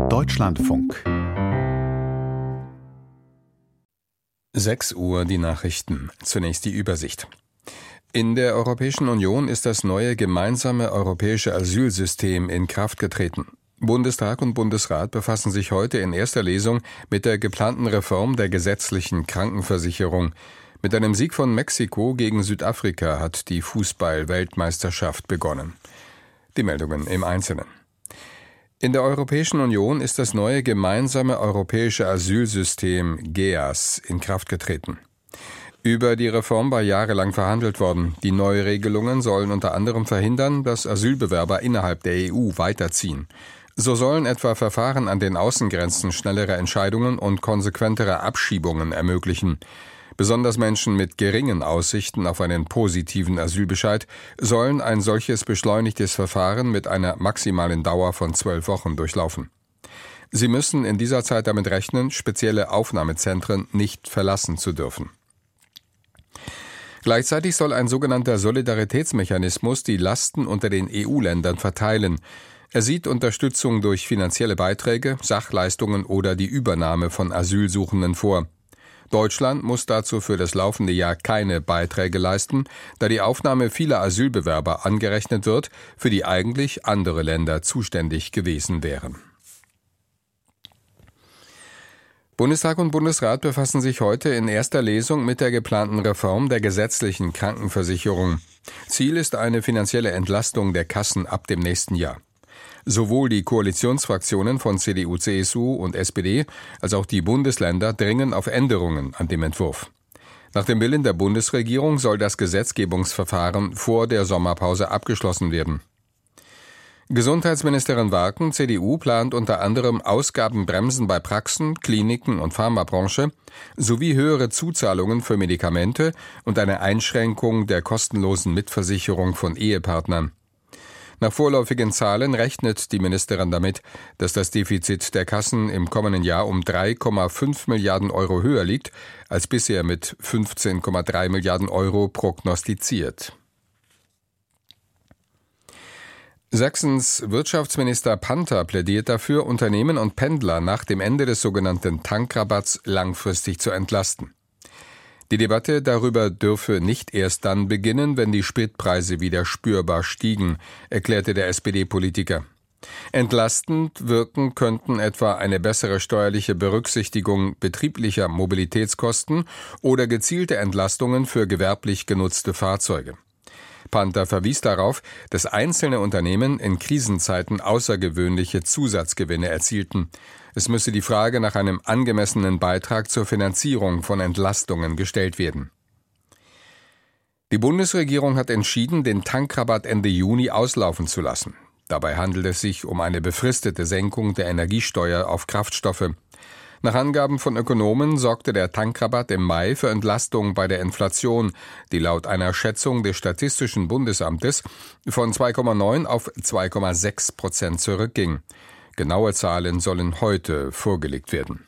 Deutschlandfunk. 6 Uhr die Nachrichten. Zunächst die Übersicht. In der Europäischen Union ist das neue gemeinsame europäische Asylsystem in Kraft getreten. Bundestag und Bundesrat befassen sich heute in erster Lesung mit der geplanten Reform der gesetzlichen Krankenversicherung. Mit einem Sieg von Mexiko gegen Südafrika hat die Fußball-Weltmeisterschaft begonnen. Die Meldungen im Einzelnen. In der Europäischen Union ist das neue gemeinsame europäische Asylsystem GEAS in Kraft getreten. Über die Reform war jahrelang verhandelt worden. Die Neuregelungen sollen unter anderem verhindern, dass Asylbewerber innerhalb der EU weiterziehen. So sollen etwa Verfahren an den Außengrenzen schnellere Entscheidungen und konsequentere Abschiebungen ermöglichen. Besonders Menschen mit geringen Aussichten auf einen positiven Asylbescheid sollen ein solches beschleunigtes Verfahren mit einer maximalen Dauer von 12 Wochen durchlaufen. Sie müssen in dieser Zeit damit rechnen, spezielle Aufnahmezentren nicht verlassen zu dürfen. Gleichzeitig soll ein sogenannter Solidaritätsmechanismus die Lasten unter den EU-Ländern verteilen. Er sieht Unterstützung durch finanzielle Beiträge, Sachleistungen oder die Übernahme von Asylsuchenden vor. Deutschland muss dazu für das laufende Jahr keine Beiträge leisten, da die Aufnahme vieler Asylbewerber angerechnet wird, für die eigentlich andere Länder zuständig gewesen wären. Bundestag und Bundesrat befassen sich heute in erster Lesung mit der geplanten Reform der gesetzlichen Krankenversicherung. Ziel ist eine finanzielle Entlastung der Kassen ab dem nächsten Jahr. Sowohl die Koalitionsfraktionen von CDU, CSU und SPD als auch die Bundesländer dringen auf Änderungen an dem Entwurf. Nach dem Willen der Bundesregierung soll das Gesetzgebungsverfahren vor der Sommerpause abgeschlossen werden. Gesundheitsministerin Warken, CDU, plant unter anderem Ausgabenbremsen bei Praxen, Kliniken und Pharmabranche sowie höhere Zuzahlungen für Medikamente und eine Einschränkung der kostenlosen Mitversicherung von Ehepartnern. Nach vorläufigen Zahlen rechnet die Ministerin damit, dass das Defizit der Kassen im kommenden Jahr um 3,5 Milliarden Euro höher liegt, als bisher mit 15,3 Milliarden Euro prognostiziert. Sachsens Wirtschaftsminister Panther plädiert dafür, Unternehmen und Pendler nach dem Ende des sogenannten Tankrabatts langfristig zu entlasten. Die Debatte darüber dürfe nicht erst dann beginnen, wenn die Spritpreise wieder spürbar stiegen, erklärte der SPD-Politiker. Entlastend wirken könnten etwa eine bessere steuerliche Berücksichtigung betrieblicher Mobilitätskosten oder gezielte Entlastungen für gewerblich genutzte Fahrzeuge. Panther verwies darauf, dass einzelne Unternehmen in Krisenzeiten außergewöhnliche Zusatzgewinne erzielten. Es müsse die Frage nach einem angemessenen Beitrag zur Finanzierung von Entlastungen gestellt werden. Die Bundesregierung hat entschieden, den Tankrabatt Ende Juni auslaufen zu lassen. Dabei handelt es sich um eine befristete Senkung der Energiesteuer auf Kraftstoffe. Nach Angaben von Ökonomen sorgte der Tankrabatt im Mai für Entlastung bei der Inflation, die laut einer Schätzung des Statistischen Bundesamtes von 2,9 auf 2,6% zurückging. Genaue Zahlen sollen heute vorgelegt werden.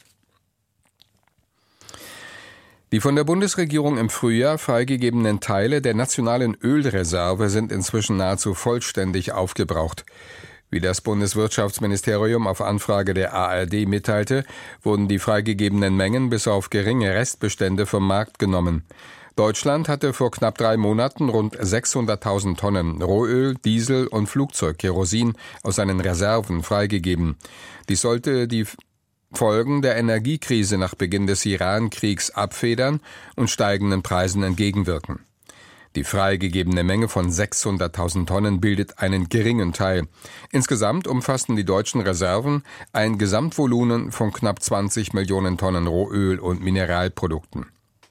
Die von der Bundesregierung im Frühjahr freigegebenen Teile der nationalen Ölreserve sind inzwischen nahezu vollständig aufgebraucht. Wie das Bundeswirtschaftsministerium auf Anfrage der ARD mitteilte, wurden die freigegebenen Mengen bis auf geringe Restbestände vom Markt genommen. Deutschland hatte vor knapp 3 Monaten rund 600.000 Tonnen Rohöl, Diesel und Flugzeugkerosin aus seinen Reserven freigegeben. Dies sollte die Folgen der Energiekrise nach Beginn des Iran-Kriegs abfedern und steigenden Preisen entgegenwirken. Die freigegebene Menge von 600.000 Tonnen bildet einen geringen Teil. Insgesamt umfassen die deutschen Reserven ein Gesamtvolumen von knapp 20 Millionen Tonnen Rohöl und Mineralprodukten.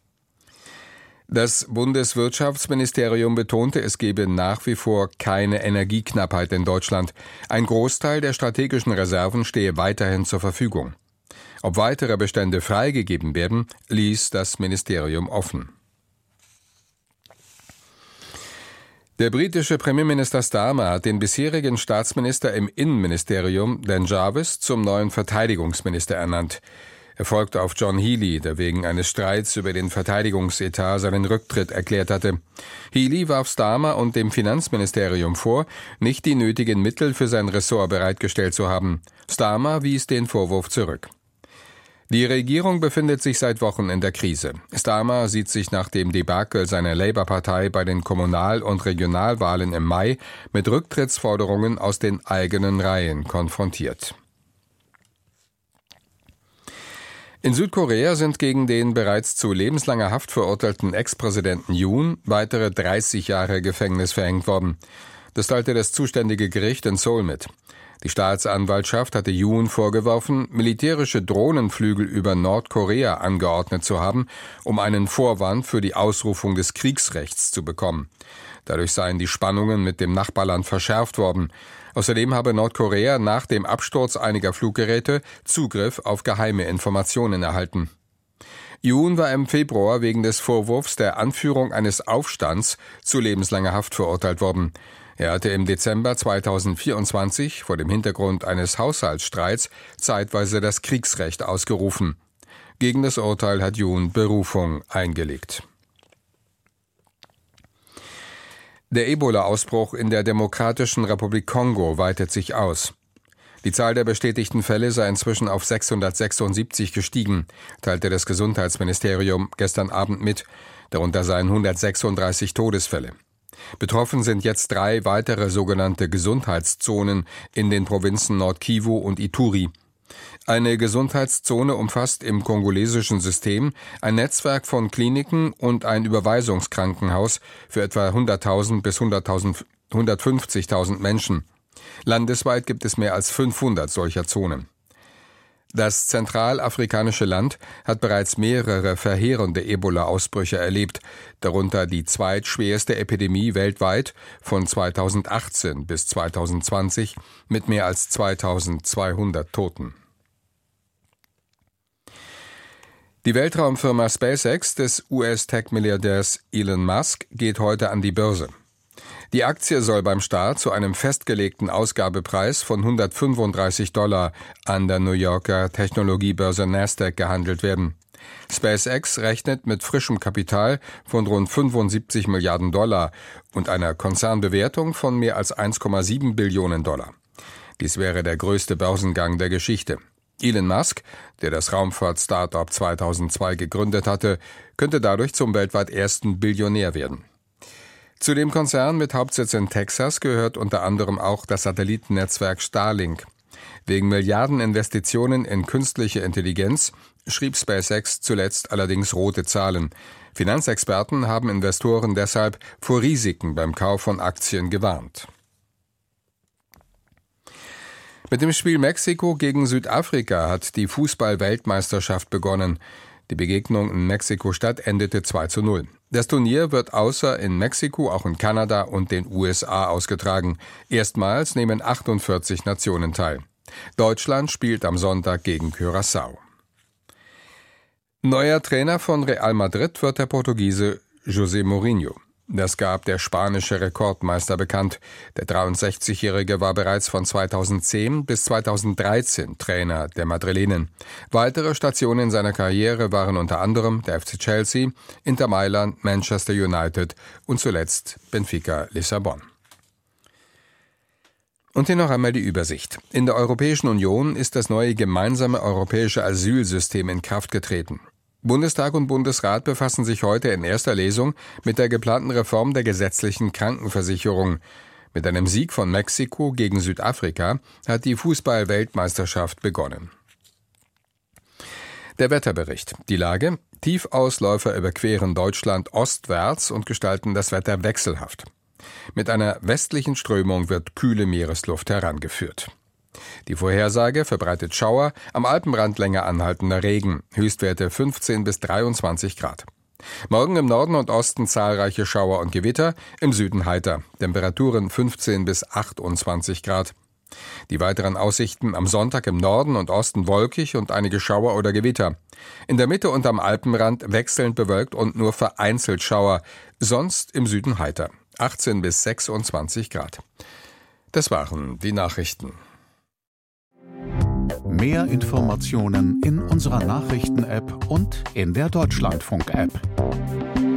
Das Bundeswirtschaftsministerium betonte, es gebe nach wie vor keine Energieknappheit in Deutschland. Ein Großteil der strategischen Reserven stehe weiterhin zur Verfügung. Ob weitere Bestände freigegeben werden, ließ das Ministerium offen. Der britische Premierminister Starmer hat den bisherigen Staatsminister im Innenministerium, Dan Jarvis, zum neuen Verteidigungsminister ernannt. Er folgte auf John Healey, der wegen eines Streits über den Verteidigungsetat seinen Rücktritt erklärt hatte. Healey warf Starmer und dem Finanzministerium vor, nicht die nötigen Mittel für sein Ressort bereitgestellt zu haben. Starmer wies den Vorwurf zurück. Die Regierung befindet sich seit Wochen in der Krise. Starmer sieht sich nach dem Debakel seiner Labour-Partei bei den Kommunal- und Regionalwahlen im Mai mit Rücktrittsforderungen aus den eigenen Reihen konfrontiert. In Südkorea sind gegen den bereits zu lebenslanger Haft verurteilten Ex-Präsidenten Yoon weitere 30 Jahre Gefängnis verhängt worden. Das teilte das zuständige Gericht in Seoul mit. Die Staatsanwaltschaft hatte Yoon vorgeworfen, militärische Drohnenflüge über Nordkorea angeordnet zu haben, um einen Vorwand für die Ausrufung des Kriegsrechts zu bekommen. Dadurch seien die Spannungen mit dem Nachbarland verschärft worden. Außerdem habe Nordkorea nach dem Absturz einiger Fluggeräte Zugriff auf geheime Informationen erhalten. Yoon war im Februar wegen des Vorwurfs der Anführung eines Aufstands zu lebenslanger Haft verurteilt worden. Er hatte im Dezember 2024 vor dem Hintergrund eines Haushaltsstreits zeitweise das Kriegsrecht ausgerufen. Gegen das Urteil hat Yoon Berufung eingelegt. Der Ebola-Ausbruch in der Demokratischen Republik Kongo weitet sich aus. Die Zahl der bestätigten Fälle sei inzwischen auf 676 gestiegen, teilte das Gesundheitsministerium gestern Abend mit. Darunter seien 136 Todesfälle. Betroffen sind jetzt 3 weitere sogenannte Gesundheitszonen in den Provinzen Nord-Kivu und Ituri. Eine Gesundheitszone umfasst im kongolesischen System ein Netzwerk von Kliniken und ein Überweisungskrankenhaus für etwa 100.000 bis 150.000 Menschen. Landesweit gibt es mehr als 500 solcher Zonen. Das zentralafrikanische Land hat bereits mehrere verheerende Ebola-Ausbrüche erlebt, darunter die zweitschwerste Epidemie weltweit von 2018 bis 2020 mit mehr als 2.200 Toten. Die Weltraumfirma SpaceX des US-Tech-Milliardärs Elon Musk geht heute an die Börse. Die Aktie soll beim Start zu einem festgelegten Ausgabepreis von $135 an der New Yorker Technologiebörse Nasdaq gehandelt werden. SpaceX rechnet mit frischem Kapital von rund $75 Milliarden und einer Konzernbewertung von mehr als $1,7 Billionen. Dies wäre der größte Börsengang der Geschichte. Elon Musk, der das Raumfahrt-Startup 2002 gegründet hatte, könnte dadurch zum weltweit ersten Billionär werden. Zu dem Konzern mit Hauptsitz in Texas gehört unter anderem auch das Satellitennetzwerk Starlink. Wegen Milliardeninvestitionen in künstliche Intelligenz schrieb SpaceX zuletzt allerdings rote Zahlen. Finanzexperten haben Investoren deshalb vor Risiken beim Kauf von Aktien gewarnt. Mit dem Spiel Mexiko gegen Südafrika hat die Fußball-Weltmeisterschaft begonnen. Die Begegnung in Mexiko-Stadt endete 2:0. Das Turnier wird außer in Mexiko auch in Kanada und den USA ausgetragen. Erstmals nehmen 48 Nationen teil. Deutschland spielt am Sonntag gegen Curaçao. Neuer Trainer von Real Madrid wird der Portugiese José Mourinho. Das gab der spanische Rekordmeister bekannt. Der 63-Jährige war bereits von 2010 bis 2013 Trainer der Madrilenen. Weitere Stationen seiner Karriere waren unter anderem der FC Chelsea, Inter Mailand, Manchester United und zuletzt Benfica Lissabon. Und hier noch einmal die Übersicht. In der Europäischen Union ist das neue gemeinsame europäische Asylsystem in Kraft getreten. Bundestag und Bundesrat befassen sich heute in erster Lesung mit der geplanten Reform der gesetzlichen Krankenversicherung. Mit einem Sieg von Mexiko gegen Südafrika hat die Fußball-Weltmeisterschaft begonnen. Der Wetterbericht. Die Lage: Tiefausläufer überqueren Deutschland ostwärts und gestalten das Wetter wechselhaft. Mit einer westlichen Strömung wird kühle Meeresluft herangeführt. Die Vorhersage verbreitet Schauer, am Alpenrand länger anhaltender Regen, Höchstwerte 15 bis 23 Grad. Morgen im Norden und Osten zahlreiche Schauer und Gewitter, im Süden heiter, Temperaturen 15 bis 28 Grad. Die weiteren Aussichten: am Sonntag im Norden und Osten wolkig und einige Schauer oder Gewitter. In der Mitte und am Alpenrand wechselnd bewölkt und nur vereinzelt Schauer, sonst im Süden heiter, 18 bis 26 Grad. Das waren die Nachrichten. Mehr Informationen in unserer Nachrichten-App und in der Deutschlandfunk-App.